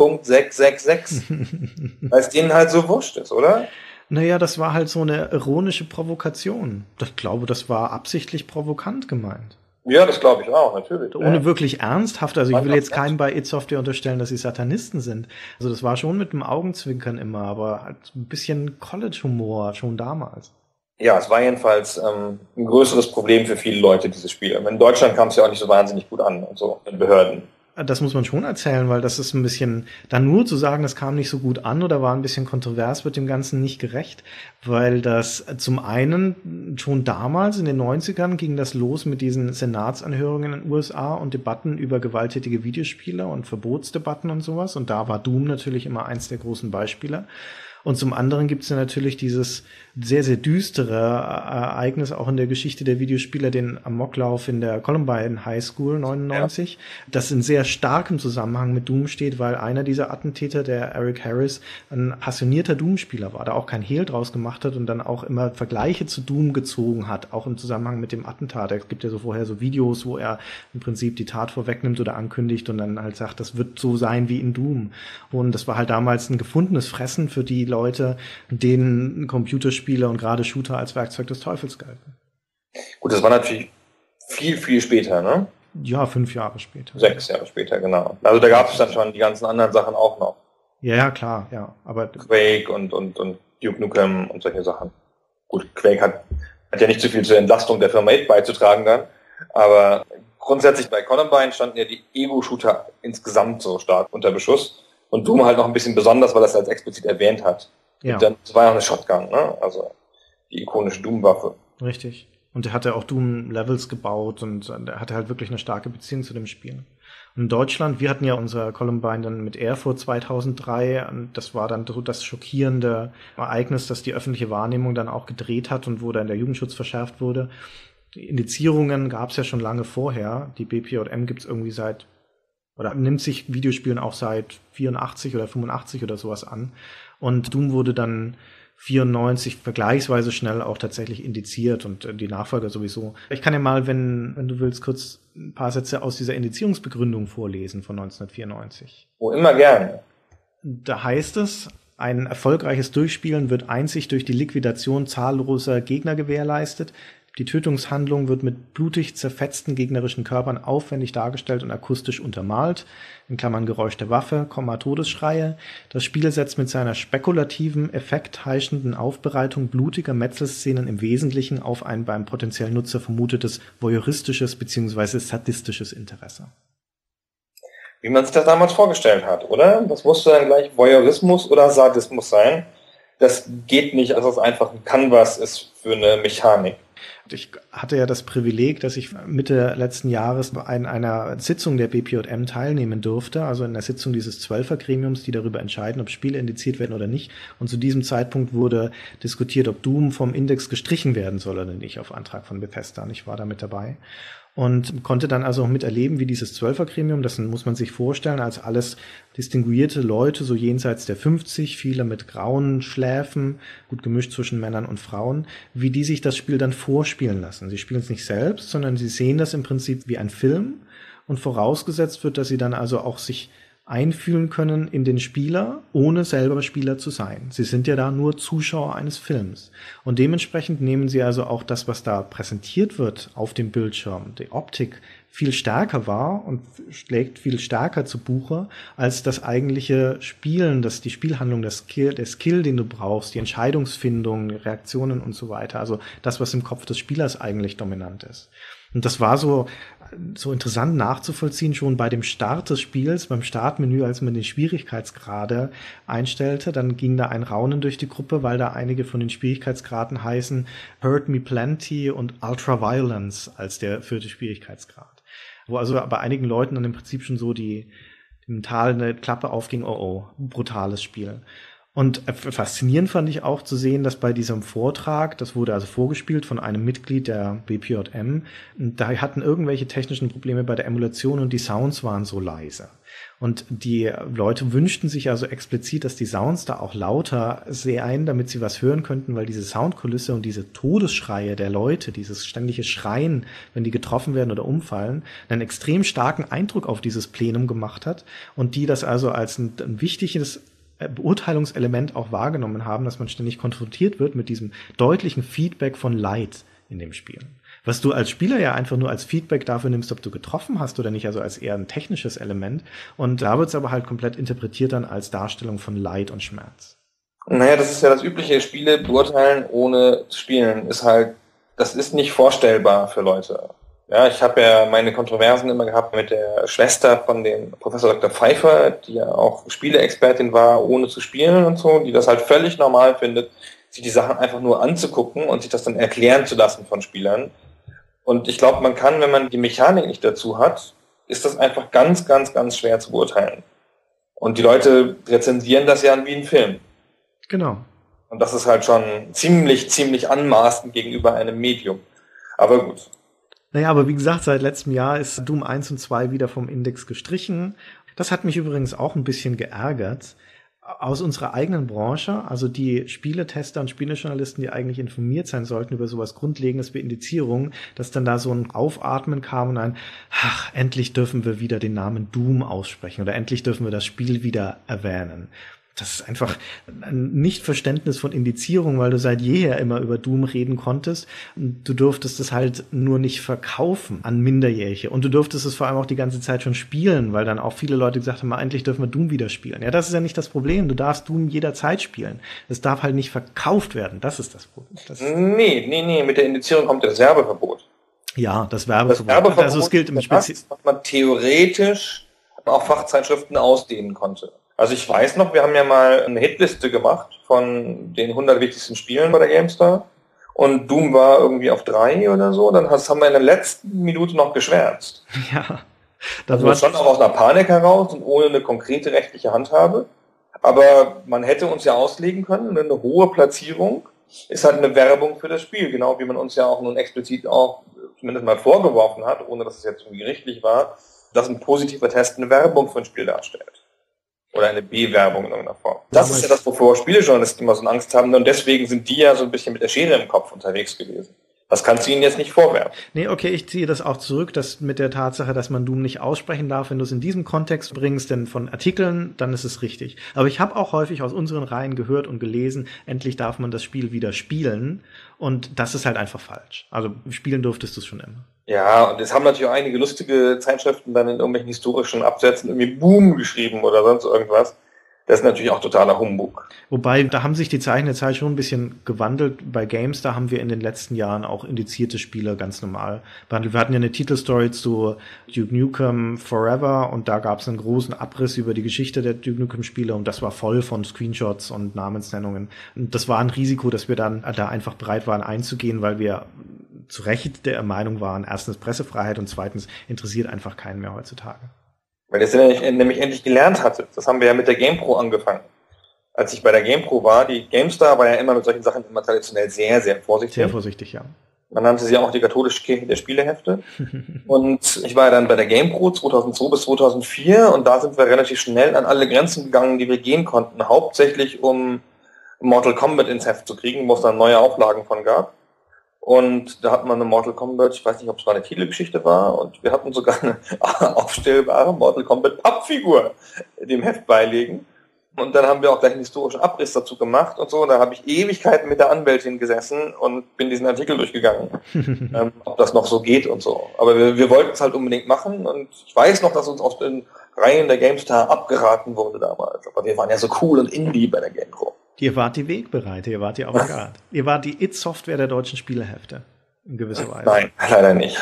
1.666. Weil es denen halt so wurscht ist, oder? Naja, das war halt so eine ironische Provokation. Ich glaube, das war absichtlich provokant gemeint. Ja, das glaube ich auch, natürlich. Ohne wirklich ernsthaft. Also ich will jetzt keinem bei id Software unterstellen, dass sie Satanisten sind. Also das war schon mit dem Augenzwinkern immer, aber halt ein bisschen College-Humor schon damals. Ja, es war jedenfalls ein größeres Problem für viele Leute, dieses Spiel. In Deutschland kam es ja auch nicht so wahnsinnig gut an und so, in Behörden. Das muss man schon erzählen, weil das ist ein bisschen, da nur zu sagen, das kam nicht so gut an oder war ein bisschen kontrovers, wird dem Ganzen nicht gerecht, weil das zum einen schon damals in den 90ern ging das los mit diesen Senatsanhörungen in den USA und Debatten über gewalttätige Videospiele und Verbotsdebatten und sowas, und da war Doom natürlich immer eins der großen Beispiele. Und zum anderen gibt es ja natürlich dieses sehr, sehr düstere Ereignis auch in der Geschichte der Videospieler, den Amoklauf in der Columbine High School 99, ja, das in sehr starkem Zusammenhang mit Doom steht, weil einer dieser Attentäter, der Eric Harris, ein passionierter Doom-Spieler war, der auch kein Hehl draus gemacht hat und dann auch immer Vergleiche zu Doom gezogen hat, auch im Zusammenhang mit dem Attentat. Es gibt ja so vorher so Videos, wo er im Prinzip die Tat vorwegnimmt oder ankündigt und dann halt sagt, das wird so sein wie in Doom. Und das war halt damals ein gefundenes Fressen für die Leute, denen Computerspiele und gerade Shooter als Werkzeug des Teufels galten. Gut, das war natürlich viel, viel später, ne? Ja, 5 Jahre später. 6 Jahre später, genau. Also da gab es dann schon die ganzen anderen Sachen auch noch. Ja, klar, ja. Aber Quake und Duke Nukem und solche Sachen. Gut, Quake hat ja nicht so viel zur Entlastung der Firma id beizutragen dann, aber grundsätzlich bei Columbine standen ja die Ego-Shooter insgesamt so stark unter Beschuss. Und Doom halt noch ein bisschen besonders, weil er es als explizit erwähnt hat. Ja. Und dann, das war ja auch eine Shotgun, ne? Also die ikonische Doom-Waffe. Richtig. Und er hatte auch Doom-Levels gebaut und er hatte halt wirklich eine starke Beziehung zu dem Spiel. Und in Deutschland, wir hatten ja unser Columbine dann mit Erfurt 2003 und das war dann so das schockierende Ereignis, dass die öffentliche Wahrnehmung dann auch gedreht hat und wo dann der Jugendschutz verschärft wurde. Die Indizierungen gab es ja schon lange vorher. Die BPJM gibt es irgendwie seit oder nimmt sich Videospielen auch seit 84 oder 85 oder sowas an. Und Doom wurde dann 94 vergleichsweise schnell auch tatsächlich indiziert und die Nachfolger sowieso. Ich kann ja mal, wenn du willst, kurz ein paar Sätze aus dieser Indizierungsbegründung vorlesen von 1994. Oh, immer gerne. Da heißt es, ein erfolgreiches Durchspielen wird einzig durch die Liquidation zahlloser Gegner gewährleistet. Die Tötungshandlung wird mit blutig zerfetzten gegnerischen Körpern aufwendig dargestellt und akustisch untermalt, in Klammern Geräusch der Waffe, Todesschreie. Das Spiel setzt mit seiner spekulativen, effektheischenden Aufbereitung blutiger Metzelszenen im Wesentlichen auf ein beim potenziellen Nutzer vermutetes voyeuristisches bzw. sadistisches Interesse. Wie man sich das damals vorgestellt hat, oder? Das musste dann gleich Voyeurismus oder Sadismus sein. Das geht nicht, als es einfach ein Canvas ist für eine Mechanik. Ich hatte ja das Privileg, dass ich Mitte letzten Jahres bei einer Sitzung der BPJM teilnehmen durfte, also in der Sitzung dieses 12er-Gremiums, die darüber entscheiden, ob Spiele indiziert werden oder nicht. Und zu diesem Zeitpunkt wurde diskutiert, ob Doom vom Index gestrichen werden soll oder nicht, auf Antrag von Bethesda. Und ich war da mit dabei. Und konnte dann also auch miterleben, wie dieses 12er-Gremium, das muss man sich vorstellen, als alles distinguierte Leute, so jenseits der 50, viele mit grauen Schläfen, gut gemischt zwischen Männern und Frauen, wie die sich das Spiel dann vorspielen lassen. Sie spielen es nicht selbst, sondern sie sehen das im Prinzip wie ein Film und vorausgesetzt wird, dass sie dann also auch sich einfühlen können in den Spieler, ohne selber Spieler zu sein. Sie sind ja da nur Zuschauer eines Films. Und dementsprechend nehmen sie also auch das, was da präsentiert wird auf dem Bildschirm, die Optik, viel stärker wahr und schlägt viel stärker zu Buche als das eigentliche Spielen, die Spielhandlung, der Skill, den du brauchst, die Entscheidungsfindung, Reaktionen und so weiter. Also das, was im Kopf des Spielers eigentlich dominant ist. Und das war so interessant nachzuvollziehen, schon bei dem Start des Spiels, beim Startmenü, als man die Schwierigkeitsgrade einstellte, dann ging da ein Raunen durch die Gruppe, weil da einige von den Schwierigkeitsgraden heißen Hurt Me Plenty und Ultra Violence als der 4. Schwierigkeitsgrad. Wo also bei einigen Leuten dann im Prinzip schon so die mental eine Klappe aufging, oh, brutales Spiel. Und faszinierend fand ich auch zu sehen, dass bei diesem Vortrag, das wurde also vorgespielt von einem Mitglied der BPJM, da hatten irgendwelche technischen Probleme bei der Emulation und die Sounds waren so leise. Und die Leute wünschten sich also explizit, dass die Sounds da auch lauter seien, damit sie was hören könnten, weil diese Soundkulisse und diese Todesschreie der Leute, dieses ständige Schreien, wenn die getroffen werden oder umfallen, einen extrem starken Eindruck auf dieses Plenum gemacht hat und die das also als ein wichtiges Beurteilungselement auch wahrgenommen haben, dass man ständig konfrontiert wird mit diesem deutlichen Feedback von Leid in dem Spiel. Was du als Spieler ja einfach nur als Feedback dafür nimmst, ob du getroffen hast oder nicht, also als eher ein technisches Element. Und da wird es aber halt komplett interpretiert dann als Darstellung von Leid und Schmerz. Naja, das ist ja das übliche, Spiele beurteilen ohne zu spielen, das ist nicht vorstellbar für Leute. Ja, ich habe ja meine Kontroversen immer gehabt mit der Schwester von dem Professor Dr. Pfeiffer, die ja auch Spieleexpertin war, ohne zu spielen und so, die das halt völlig normal findet, sich die Sachen einfach nur anzugucken und sich das dann erklären zu lassen von Spielern. Und ich glaube, man kann, wenn man die Mechanik nicht dazu hat, ist das einfach ganz, ganz, ganz schwer zu beurteilen. Und die Leute rezensieren das ja wie ein Film. Genau. Und das ist halt schon ziemlich, ziemlich anmaßend gegenüber einem Medium. Aber gut. Naja, aber wie gesagt, seit letztem Jahr ist Doom 1 und 2 wieder vom Index gestrichen. Das hat mich übrigens auch ein bisschen geärgert. Aus unserer eigenen Branche, also die Spieletester und Spielejournalisten, die eigentlich informiert sein sollten über sowas Grundlegendes wie Indizierung, dass dann da so ein Aufatmen kam und endlich dürfen wir wieder den Namen Doom aussprechen oder endlich dürfen wir das Spiel wieder erwähnen. Das ist einfach ein Nichtverständnis von Indizierung, weil du seit jeher immer über Doom reden konntest. Du durftest es halt nur nicht verkaufen an Minderjährige. Und du durftest es vor allem auch die ganze Zeit schon spielen, weil dann auch viele Leute gesagt haben, endlich dürfen wir Doom wieder spielen. Ja, das ist ja nicht das Problem. Du darfst Doom jederzeit spielen. Es darf halt nicht verkauft werden. Das ist das Problem. Nee. Mit der Indizierung kommt das Werbeverbot. Ja, das Werbeverbot. Also es gilt im Speziellen. Was man theoretisch auf Fachzeitschriften ausdehnen konnte. Also ich weiß noch, wir haben ja mal eine Hitliste gemacht von den 100 wichtigsten Spielen bei der GameStar und Doom war irgendwie auf 3 oder so, dann haben wir in der letzten Minute noch geschwärzt. Ja. Das war schon auch aus einer Panik heraus und ohne eine konkrete rechtliche Handhabe, aber man hätte uns ja auslegen können, eine hohe Platzierung ist halt eine Werbung für das Spiel, genau wie man uns ja auch nun explizit auch zumindest mal vorgeworfen hat, ohne dass es jetzt irgendwie gerichtlich war, dass ein positiver Test eine Werbung für ein Spiel darstellt. Oder eine B-Werbung in irgendeiner Form. Das ist ja das, wovor Spielejournalisten immer so eine Angst haben. Und deswegen sind die ja so ein bisschen mit der Schere im Kopf unterwegs gewesen. Das kannst du ihnen jetzt nicht vorwerfen. Nee, okay, ich ziehe das auch zurück, das mit der Tatsache, dass man Doom nicht aussprechen darf, wenn du es in diesem Kontext bringst, denn von Artikeln, dann ist es richtig. Aber ich habe auch häufig aus unseren Reihen gehört und gelesen, endlich darf man das Spiel wieder spielen. Und das ist halt einfach falsch. Also spielen durftest du es schon immer. Ja, und es haben natürlich auch einige lustige Zeitschriften dann in irgendwelchen historischen Absätzen irgendwie Boom geschrieben oder sonst irgendwas. Das ist natürlich auch totaler Humbug. Wobei, da haben sich die Zeichen der Zeit schon ein bisschen gewandelt. Bei Games, da haben wir in den letzten Jahren auch indizierte Spiele ganz normal behandelt. Wir hatten ja eine Titelstory zu Duke Nukem Forever und da gab es einen großen Abriss über die Geschichte der Duke Nukem Spiele und das war voll von Screenshots und Namensnennungen. Und das war ein Risiko, dass wir dann da einfach bereit waren einzugehen, weil wir zu Recht der Meinung waren, erstens Pressefreiheit und zweitens interessiert einfach keinen mehr heutzutage. Weil ihr es nämlich endlich gelernt hattet. Das haben wir ja mit der GamePro angefangen. Als ich bei der GamePro war, die GameStar war ja immer mit solchen Sachen immer traditionell sehr, sehr vorsichtig. Sehr vorsichtig, ja. Man nannte sie auch die katholische Kirche der Spielehefte. Und ich war ja dann bei der GamePro 2002 bis 2004 und da sind wir relativ schnell an alle Grenzen gegangen, die wir gehen konnten. Hauptsächlich um Mortal Kombat ins Heft zu kriegen, wo es dann neue Auflagen von gab. Und da hatten wir eine Mortal Kombat, ich weiß nicht, ob es mal eine Titelgeschichte war, und wir hatten sogar eine aufstellbare Mortal Kombat Pappfigur dem Heft beilegen. Und dann haben wir auch gleich einen historischen Abriss dazu gemacht und so. Und da habe ich Ewigkeiten mit der Anwältin gesessen und bin diesen Artikel durchgegangen, ob das noch so geht und so. Aber wir wollten es halt unbedingt machen und ich weiß noch, dass uns aus den Reihen der GameStar abgeraten wurde damals. Aber wir waren ja so cool und indie bei der GamePro. Ihr wart die Wegbereiter, ihr wart die Avantgarde. Ihr wart die It-Software der deutschen Spielehefte, in gewisser Weise. Nein, leider nicht.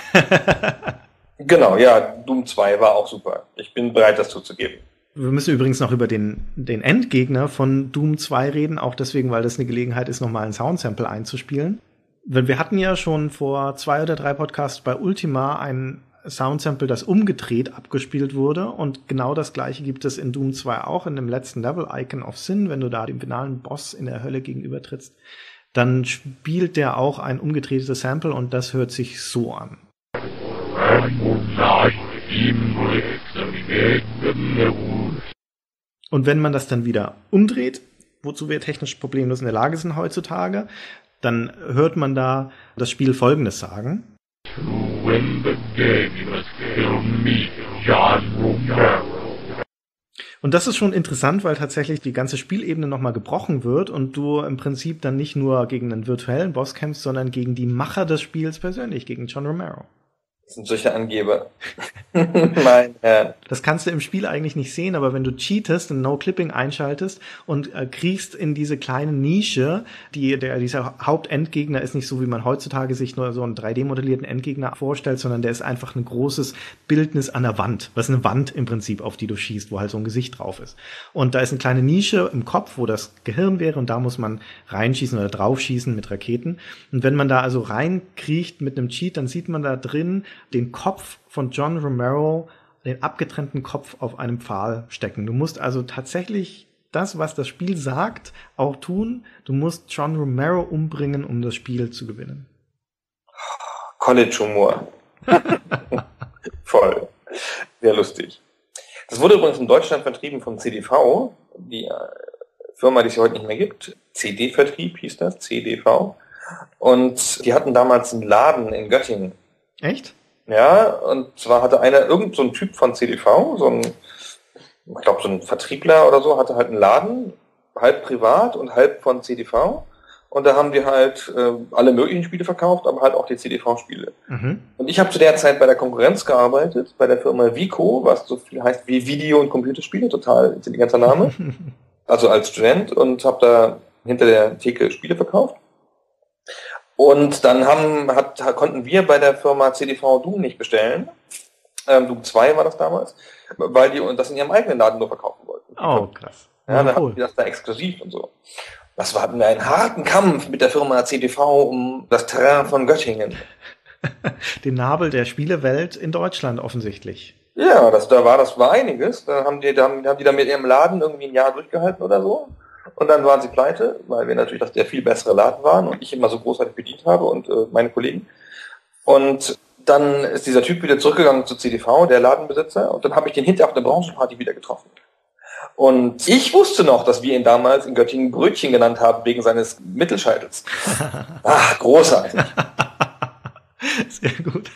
Genau, ja, Doom 2 war auch super. Ich bin bereit, das zuzugeben. Wir müssen übrigens noch über den Endgegner von Doom 2 reden, auch deswegen, weil das eine Gelegenheit ist, nochmal ein Soundsample einzuspielen. Wir hatten ja schon vor 2 oder 3 Podcasts bei Ultima ein Soundsample, das umgedreht abgespielt wurde. Und genau das gleiche gibt es in Doom 2 auch, in dem letzten Level, Icon of Sin, wenn du da dem finalen Boss in der Hölle gegenübertrittst. Dann spielt der auch ein umgedrehtes Sample und das hört sich so an. Und wenn man das dann wieder umdreht, wozu wir technisch problemlos in der Lage sind heutzutage, dann hört man da das Spiel Folgendes sagen. Und das ist schon interessant, weil tatsächlich die ganze Spielebene nochmal gebrochen wird und du im Prinzip dann nicht nur gegen einen virtuellen Boss kämpfst, sondern gegen die Macher des Spiels persönlich, gegen John Romero. Das sind solche Angeber. Mein Herr. Das kannst du im Spiel eigentlich nicht sehen, aber wenn du cheatest und No-Clipping einschaltest und kriegst in diese kleine Nische, dieser Hauptendgegner ist nicht so, wie man heutzutage sich nur so einen 3D-modellierten Endgegner vorstellt, sondern der ist einfach ein großes Bildnis an der Wand. Was ist eine Wand im Prinzip, auf die du schießt, wo halt so ein Gesicht drauf ist. Und da ist eine kleine Nische im Kopf, wo das Gehirn wäre und da muss man reinschießen oder draufschießen mit Raketen. Und wenn man da also reinkriecht mit einem Cheat, dann sieht man da drin den Kopf von John Romero, den abgetrennten Kopf auf einem Pfahl stecken. Du musst also tatsächlich das, was das Spiel sagt, auch tun. Du musst John Romero umbringen, um das Spiel zu gewinnen. College-Humor. Voll. Sehr lustig. Das wurde übrigens in Deutschland vertrieben von CDV, die Firma, die es heute nicht mehr gibt. CD-Vertrieb hieß das, CDV. Und die hatten damals einen Laden in Göttingen. Echt? Ja, und zwar hatte irgend so ein Typ von CDV, ich glaube so ein Vertriebler oder so, hatte halt einen Laden, halb privat und halb von CDV. Und da haben die halt alle möglichen Spiele verkauft, aber halt auch die CDV-Spiele. Mhm. Und ich habe zu der Zeit bei der Konkurrenz gearbeitet, bei der Firma Vico, was so viel heißt wie Video- und Computerspiele, total intelligenter Name. Also als Student und habe da hinter der Theke Spiele verkauft. Und dann konnten wir bei der Firma CDV Doom nicht bestellen. Doom 2 war das damals, weil die das in ihrem eigenen Laden nur verkaufen wollten. Oh, krass. Ja, dann hatten die das da exklusiv und so. Hatten wir einen harten Kampf mit der Firma CDV um das Terrain von Göttingen. Den Nabel der Spielewelt in Deutschland offensichtlich. Ja, das war einiges. Dann haben die da mit ihrem Laden irgendwie ein Jahr durchgehalten oder so. Und dann waren sie pleite, weil wir natürlich der viel bessere Laden waren und ich immer so großartig bedient habe und meine Kollegen. Und dann ist dieser Typ wieder zurückgegangen zu CDV, der Ladenbesitzer, und dann habe ich den hinterher auf der Branchenparty wieder getroffen. Und ich wusste noch, dass wir ihn damals in Göttingen Brötchen genannt haben, wegen seines Mittelscheitels. Ach, großartig. Sehr gut.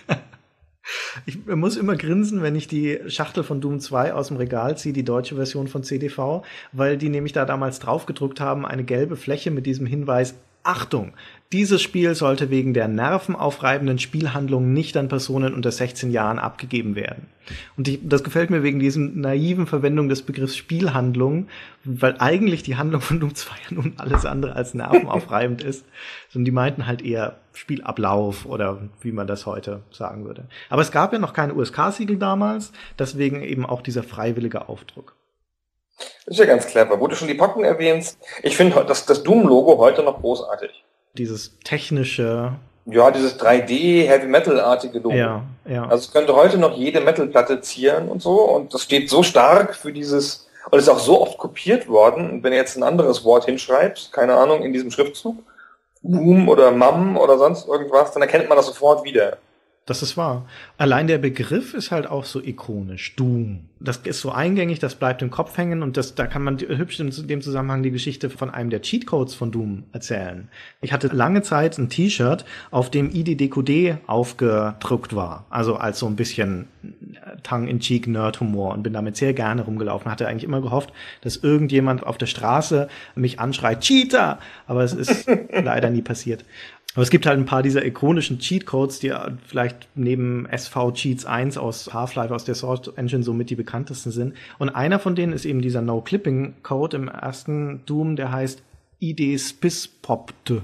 Ich muss immer grinsen, wenn ich die Schachtel von Doom 2 aus dem Regal ziehe, die deutsche Version von CDV, weil die nämlich da damals draufgedruckt haben, eine gelbe Fläche mit diesem Hinweis: Achtung, dieses Spiel sollte wegen der nervenaufreibenden Spielhandlung nicht an Personen unter 16 Jahren abgegeben werden. Und das gefällt mir wegen diesem naiven Verwendung des Begriffs Spielhandlung, weil eigentlich die Handlung von Doom 2 ja nun alles andere als nervenaufreibend ist. Und die meinten halt eher Spielablauf oder wie man das heute sagen würde. Aber es gab ja noch keine USK-Siegel damals, deswegen eben auch dieser freiwillige Aufdruck. Das ist ja ganz clever. Wo du schon die Pocken erwähnst, ich finde das Doom-Logo heute noch großartig. Dieses technische... Ja, dieses 3D-Heavy-Metal-artige Logo. Ja. Also es könnte heute noch jede Metal-Platte zieren und so. Und das steht so stark für dieses... Und es ist auch so oft kopiert worden. Und wenn du jetzt ein anderes Wort hinschreibst, keine Ahnung, in diesem Schriftzug, Boom oder Mam oder sonst irgendwas, dann erkennt man das sofort wieder. Das ist wahr. Allein der Begriff ist halt auch so ikonisch. Doom. Das ist so eingängig, das bleibt im Kopf hängen und da kann man hübsch in dem Zusammenhang die Geschichte von einem der Cheatcodes von Doom erzählen. Ich hatte lange Zeit ein T-Shirt, auf dem IDDQD aufgedruckt war. Also als so ein bisschen Tongue-in-cheek-Nerd-Humor und bin damit sehr gerne rumgelaufen. Hatte eigentlich immer gehofft, dass irgendjemand auf der Straße mich anschreit, Cheater! Aber es ist leider nie passiert. Aber es gibt halt ein paar dieser ikonischen Cheatcodes, die vielleicht neben SV Cheats 1 aus Half-Life, aus der Source Engine somit die bekanntesten sind. Und einer von denen ist eben dieser No-Clipping-Code im ersten Doom, der heißt ID Spispopte.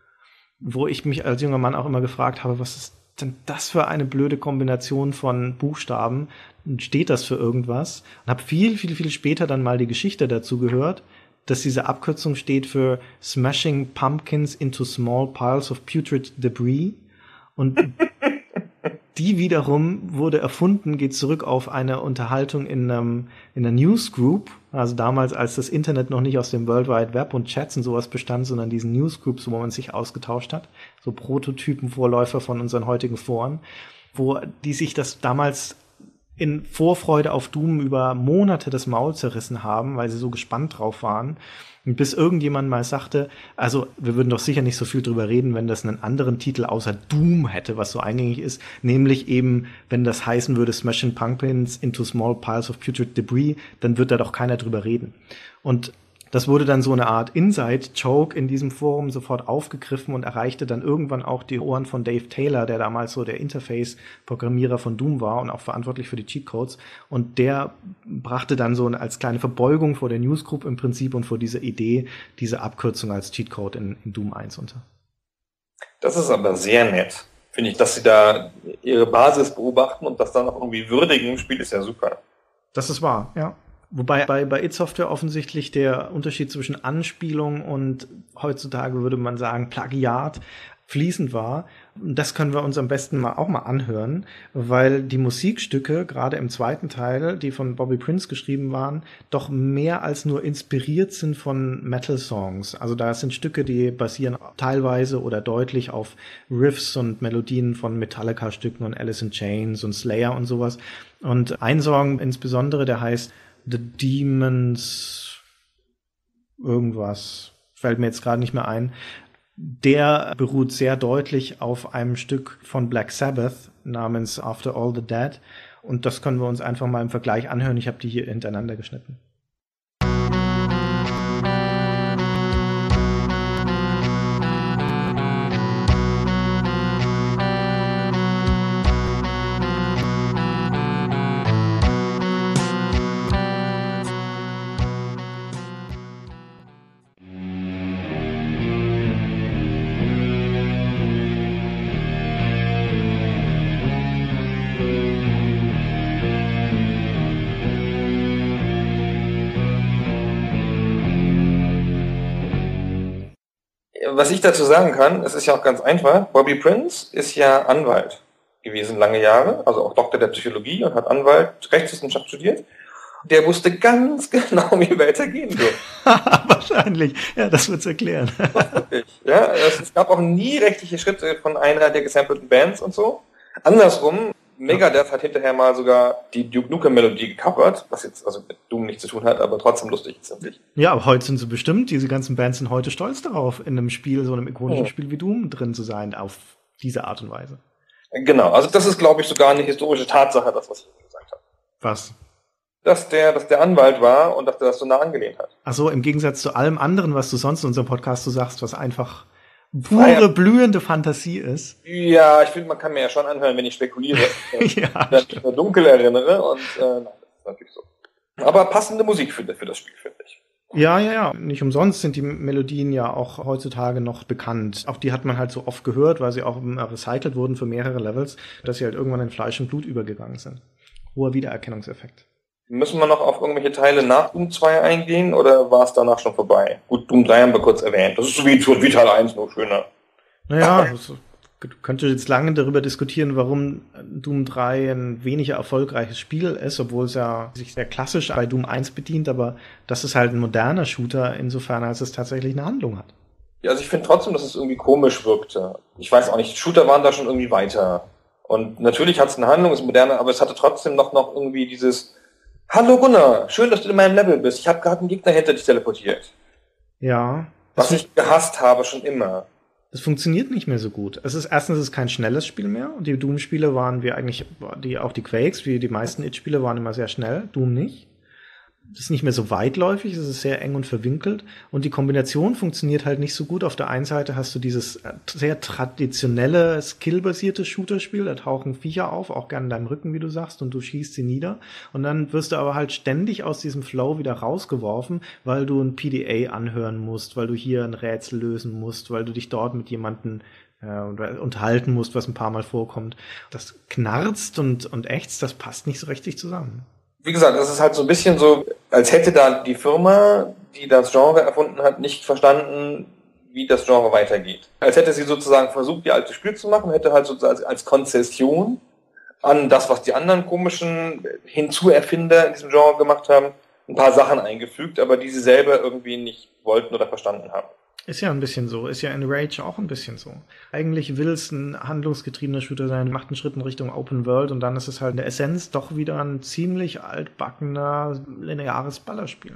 Wo ich mich als junger Mann auch immer gefragt habe, was ist denn das für eine blöde Kombination von Buchstaben? Steht das für irgendwas? Und habe viel später dann mal die Geschichte dazu gehört, dass diese Abkürzung steht für Smashing Pumpkins into Small Piles of Putrid Debris. Und die wiederum wurde erfunden, geht zurück auf eine Unterhaltung in einer Newsgroup, also damals, als das Internet noch nicht aus dem World Wide Web und Chats und sowas bestand, sondern diesen Newsgroups, wo man sich ausgetauscht hat, so Prototypen, Vorläufer von unseren heutigen Foren, wo die sich das damals in Vorfreude auf Doom über Monate das Maul zerrissen haben, weil sie so gespannt drauf waren. Und bis irgendjemand mal sagte, also wir würden doch sicher nicht so viel drüber reden, wenn das einen anderen Titel außer Doom hätte, was so eingängig ist, nämlich eben, wenn das heißen würde, Smashing Pumpkins into Small Piles of Putrid Debris, dann wird da doch keiner drüber reden. Und das wurde dann so eine Art Inside-Joke in diesem Forum sofort aufgegriffen und erreichte dann irgendwann auch die Ohren von Dave Taylor, der damals so der Interface-Programmierer von Doom war und auch verantwortlich für die Cheatcodes. Und der brachte dann so als kleine Verbeugung vor der Newsgroup im Prinzip und vor dieser Idee, diese Abkürzung als Cheatcode in Doom 1 unter. Das ist aber sehr nett, finde ich, dass sie da ihre Basis beobachten und das dann auch irgendwie würdigen im Spiel, ist ja super. Das ist wahr, ja. Wobei bei id Software offensichtlich der Unterschied zwischen Anspielung und heutzutage würde man sagen Plagiat fließend war. Das können wir uns am besten auch mal anhören, weil die Musikstücke, gerade im zweiten Teil, die von Bobby Prince geschrieben waren, doch mehr als nur inspiriert sind von Metal-Songs. Also da sind Stücke, die basieren teilweise oder deutlich auf Riffs und Melodien von Metallica-Stücken und Alice in Chains und Slayer und sowas. Und ein Song insbesondere, der heißt The Demons irgendwas, fällt mir jetzt gerade nicht mehr ein. Der beruht sehr deutlich auf einem Stück von Black Sabbath namens After All the Dead. Und das können wir uns einfach mal im Vergleich anhören. Ich habe die hier hintereinander geschnitten. Was ich dazu sagen kann, es ist ja auch ganz einfach, Bobby Prince ist ja Anwalt gewesen lange Jahre, also auch Doktor der Psychologie und hat Rechtswissenschaft studiert. Der wusste ganz genau, wie weitergehen wird. Wahrscheinlich, ja, das wird's erklären. Ja, es gab auch nie rechtliche Schritte von einer der gesampelten Bands und so. Andersrum, Megadeth hat hinterher mal sogar die Duke Nukem-Melodie gecovert, was jetzt also mit Doom nichts zu tun hat, aber trotzdem lustig ist, finde ich. Ja, aber heute sind sie bestimmt, diese ganzen Bands sind heute stolz darauf, in einem Spiel, so einem ikonischen Spiel wie Doom drin zu sein, auf diese Art und Weise. Genau, also das ist, glaube ich, sogar eine historische Tatsache, das, was ich gesagt habe. Was? Dass der Anwalt war und dass der das so nah angelehnt hat. Ach so, im Gegensatz zu allem anderen, was du sonst in unserem Podcast so sagst, was einfach pure, blühende Fantasie ist. Ja, ich finde, man kann mir ja schon anhören, wenn ich spekuliere. Ja, wenn ich mir dunkel erinnere und nein, das ist natürlich so. Aber passende Musik für das Spiel, finde ich. Ja. Nicht umsonst sind die Melodien ja auch heutzutage noch bekannt. Auch die hat man halt so oft gehört, weil sie auch recycelt wurden für mehrere Levels, dass sie halt irgendwann in Fleisch und Blut übergegangen sind. Hoher Wiedererkennungseffekt. Müssen wir noch auf irgendwelche Teile nach Doom 2 eingehen oder war es danach schon vorbei? Gut, Doom 3 haben wir kurz erwähnt. Das ist so wie Teil 1, nur schöner. Naja, könnte jetzt lange darüber diskutieren, warum Doom 3 ein weniger erfolgreiches Spiel ist, obwohl es ja sich sehr klassisch bei Doom 1 bedient, aber das ist halt ein moderner Shooter, insofern als es tatsächlich eine Handlung hat. Ja, also ich finde trotzdem, dass es irgendwie komisch wirkte. Ich weiß auch nicht, Shooter waren da schon irgendwie weiter. Und natürlich hat es eine Handlung, ist moderner, aber es hatte trotzdem noch irgendwie dieses Hallo Gunnar, schön, dass du in meinem Level bist. Ich habe gerade einen Gegner hinter dich teleportiert. Ja. Was ich gehasst habe, schon immer. Das funktioniert nicht mehr so gut. Erstens ist es kein schnelles Spiel mehr. Und die Doom-Spiele waren wie eigentlich, auch die Quakes, wie die meisten It-Spiele waren immer sehr schnell. Doom nicht. Das ist nicht mehr so weitläufig, es ist sehr eng und verwinkelt. Und die Kombination funktioniert halt nicht so gut. Auf der einen Seite hast du dieses sehr traditionelle, skillbasierte Shooter-Spiel. Da tauchen Viecher auf, auch gerne in deinem Rücken, wie du sagst, und du schießt sie nieder. Und dann wirst du aber halt ständig aus diesem Flow wieder rausgeworfen, weil du ein PDA anhören musst, weil du hier ein Rätsel lösen musst, weil du dich dort mit jemandem unterhalten musst, was ein paar Mal vorkommt. Das knarzt und ächzt, das passt nicht so richtig zusammen. Wie gesagt, das ist halt so ein bisschen so, als hätte da die Firma, die das Genre erfunden hat, nicht verstanden, wie das Genre weitergeht. Als hätte sie sozusagen versucht, die alte Spiel zu machen, hätte halt sozusagen als Konzession an das, was die anderen komischen Hinzuerfinder in diesem Genre gemacht haben, ein paar Sachen eingefügt, aber die sie selber irgendwie nicht wollten oder verstanden haben. Ist ja ein bisschen so. Ist ja in Rage auch ein bisschen so. Eigentlich will es ein handlungsgetriebener Shooter sein, macht einen Schritt in Richtung Open World und dann ist es halt in der Essenz doch wieder ein ziemlich altbackener, lineares Ballerspiel.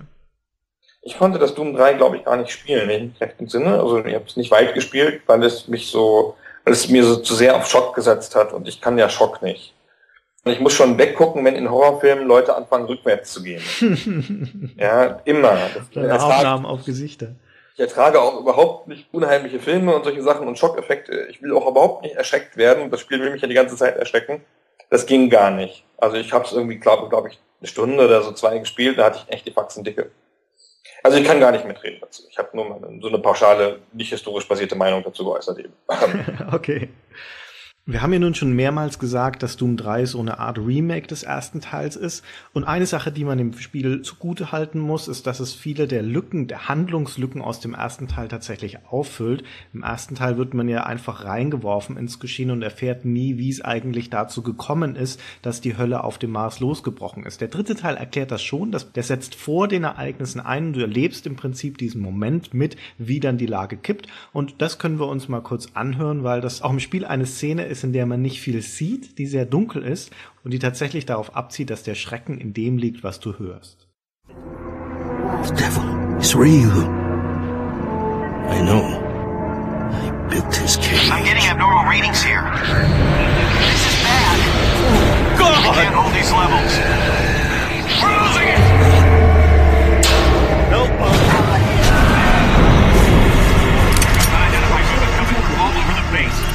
Ich konnte das Doom 3, glaube ich, gar nicht spielen, im rechten Sinne. Also ich habe es nicht weit gespielt, weil es mir so zu sehr auf Schock gesetzt hat und ich kann ja Schock nicht. Und ich muss schon weggucken, wenn in Horrorfilmen Leute anfangen, rückwärts zu gehen. Ja, immer. Aufnahmen auf Gesichter. Ich ertrage auch überhaupt nicht unheimliche Filme und solche Sachen und Schockeffekte. Ich will auch überhaupt nicht erschreckt werden. Das Spiel will mich ja die ganze Zeit erschrecken. Das ging gar nicht. Also ich habe es irgendwie, glaube ich, eine Stunde oder so 2 gespielt. Da hatte ich echt die Faxen dicke. Also ich kann gar nicht mitreden dazu. Ich habe nur mal so eine pauschale, nicht historisch basierte Meinung dazu geäußert eben. Okay. Wir haben ja nun schon mehrmals gesagt, dass Doom 3 so eine Art Remake des ersten Teils ist. Und eine Sache, die man dem Spiel zugute halten muss, ist, dass es viele der Handlungslücken aus dem ersten Teil tatsächlich auffüllt. Im ersten Teil wird man ja einfach reingeworfen ins Geschehen und erfährt nie, wie es eigentlich dazu gekommen ist, dass die Hölle auf dem Mars losgebrochen ist. Der dritte Teil erklärt das schon, der setzt vor den Ereignissen ein und du erlebst im Prinzip diesen Moment mit, wie dann die Lage kippt. Und das können wir uns mal kurz anhören, weil das auch im Spiel eine Szene ist, in der man nicht viel sieht, die sehr dunkel ist und die tatsächlich darauf abzieht, dass der Schrecken in dem liegt, was du hörst. The devil is real. I know. I built his cage. I'm getting abnormal readings here. This is bad. Oh, God! I can't hold these levels. We're losing it! Help us! Identify human coming from all over the base.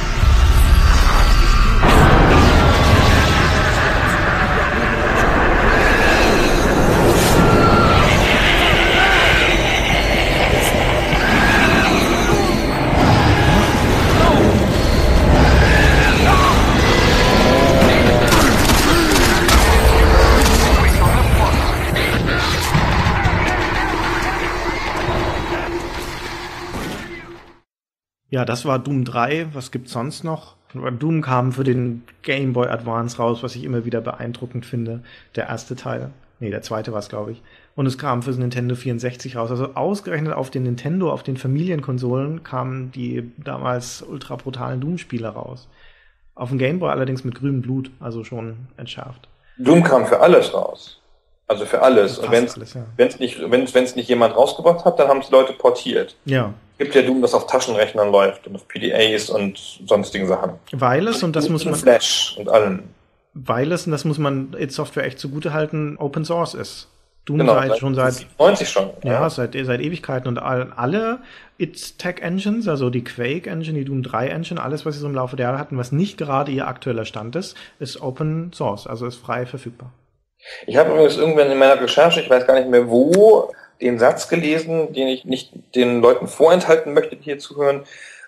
Ja, das war Doom 3. Was gibt's sonst noch? Doom kam für den Game Boy Advance raus, was ich immer wieder beeindruckend finde. Der erste Teil. Nee, der zweite war es, glaube ich. Und es kam fürs Nintendo 64 raus. Also ausgerechnet auf den Nintendo, auf den Familienkonsolen kamen die damals ultra brutalen Doom-Spiele raus. Auf dem Game Boy allerdings mit grünem Blut, also schon entschärft. Doom kam für alles raus. Also für alles. Und wenn alles, es nicht jemand rausgebracht hat, dann haben es Leute portiert. Ja. Es gibt ja Doom, das auf Taschenrechnern läuft und auf PDAs und sonstigen Sachen. Weil es, und das muss man... Flash und allem. Weil es, und das muss man id Software echt zugutehalten, Open Source ist. Doom Genau, seit 90 schon. Ja, seit Ewigkeiten. Und alle id-Tech-Engines, also die Quake-Engine, die Doom 3-Engine, alles, was sie so im Laufe der Jahre hatten, was nicht gerade ihr aktueller Stand ist Open Source, also ist frei verfügbar. Ich habe übrigens irgendwann in meiner Recherche, ich weiß gar nicht mehr wo, den Satz gelesen, den ich nicht den Leuten vorenthalten möchte, die hier zuhören.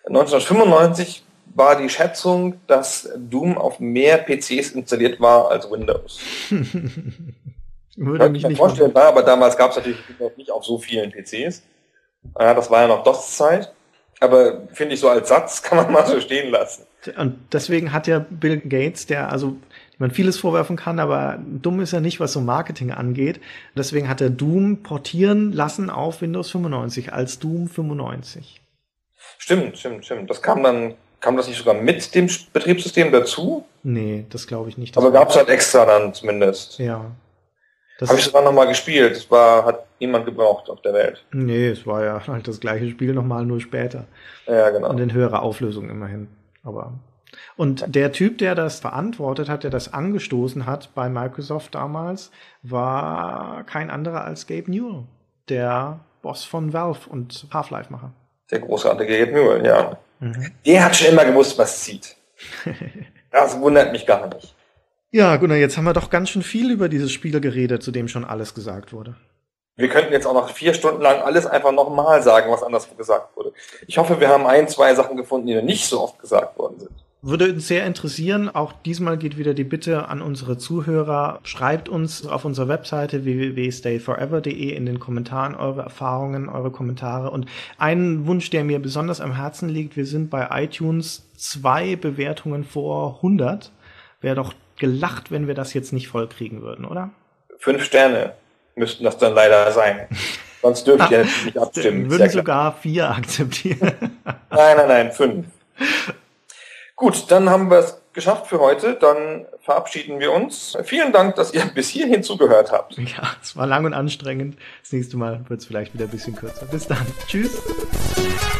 1995 war die Schätzung, dass Doom auf mehr PCs installiert war als Windows. Würde mich nicht vorstellen, aber damals gab es natürlich nicht auf so vielen PCs. Ja, das war ja noch DOS-Zeit. Aber finde ich, so als Satz kann man mal so stehen lassen. Und deswegen hat ja Bill Gates, der man vieles vorwerfen kann, aber dumm ist er nicht, was so Marketing angeht. Deswegen hat er Doom portieren lassen auf Windows 95 als Doom 95. Stimmt. Das kam das nicht sogar mit dem Betriebssystem dazu? Nee, das glaube ich nicht. Aber gab es halt extra dann zumindest. Ja. Habe ich sogar nochmal gespielt. Hat niemand gebraucht auf der Welt. Nee, es war ja halt das gleiche Spiel nochmal, nur später. Ja, genau. Und in höherer Auflösung immerhin. Und der Typ, der das verantwortet hat, der das angestoßen hat bei Microsoft damals, war kein anderer als Gabe Newell, der Boss von Valve und Half-Life-Macher. Der großartige Gabe Newell, ja. Mhm. Der hat schon immer gewusst, was zieht. Das wundert mich gar nicht. Ja, Gunnar, jetzt haben wir doch ganz schön viel über dieses Spiel geredet, zu dem schon alles gesagt wurde. Wir könnten jetzt auch noch 4 Stunden lang alles einfach nochmal sagen, was anderswo gesagt wurde. Ich hoffe, wir haben 1, 2 Sachen gefunden, die noch nicht so oft gesagt worden sind. Würde uns sehr interessieren. Auch diesmal geht wieder die Bitte an unsere Zuhörer. Schreibt uns auf unserer Webseite www.stayforever.de in den Kommentaren eure Erfahrungen, eure Kommentare. Und ein Wunsch, der mir besonders am Herzen liegt, wir sind bei iTunes 2 Bewertungen vor 100. Wäre doch gelacht, wenn wir das jetzt nicht voll kriegen würden, oder? 5 Sterne müssten das dann leider sein. Sonst dürft ihr nicht abstimmen. Wir würden sogar 4 akzeptieren. Nein, 5. Gut, dann haben wir es geschafft für heute. Dann verabschieden wir uns. Vielen Dank, dass ihr bis hierhin zugehört habt. Ja, es war lang und anstrengend. Das nächste Mal wird es vielleicht wieder ein bisschen kürzer. Bis dann. Tschüss.